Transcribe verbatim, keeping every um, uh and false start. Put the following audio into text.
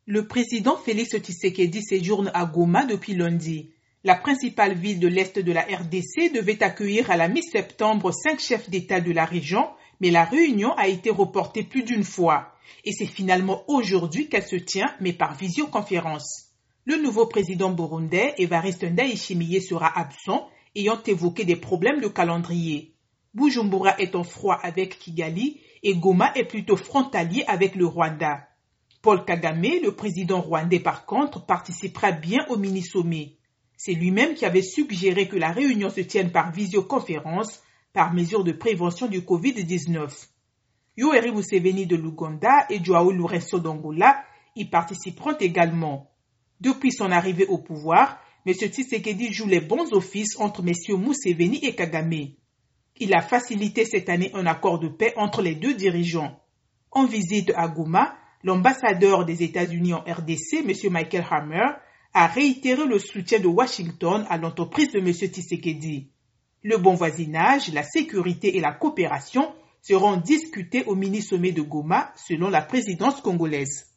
Le président Félix Tshisekedi séjourne à Goma depuis lundi. La principale ville de l'Est de la R D C devait accueillir à la mi-septembre cinq chefs d'État de la région, mais la réunion a été reportée plus d'une fois. Et c'est finalement aujourd'hui qu'elle se tient, mais par visioconférence. Le nouveau président burundais, Evariste Ndayishimiye, sera absent, ayant évoqué des problèmes de calendrier. Bujumbura est en froid avec Kigali et Goma est plutôt frontalier avec le Rwanda. Paul Kagame, le président rwandais par contre, participera bien au mini-sommet. C'est lui-même qui avait suggéré que la réunion se tienne par visioconférence par mesure de prévention du covid dix-neuf. Yoweri Museveni de l'Ouganda et Joao Lourenço d'Angola y participeront également. Depuis son arrivée au pouvoir, M. Tshisekedi joue les bons offices entre M. Museveni et Kagame. Il a facilité cette année un accord de paix entre les deux dirigeants. En visite à Goma, l'ambassadeur des États-Unis en R D C, M. Michael Hammer, a réitéré le soutien de Washington à l'entreprise de M. Tshisekedi. Le bon voisinage, la sécurité et la coopération seront discutés au mini-sommet de Goma selon la présidence congolaise.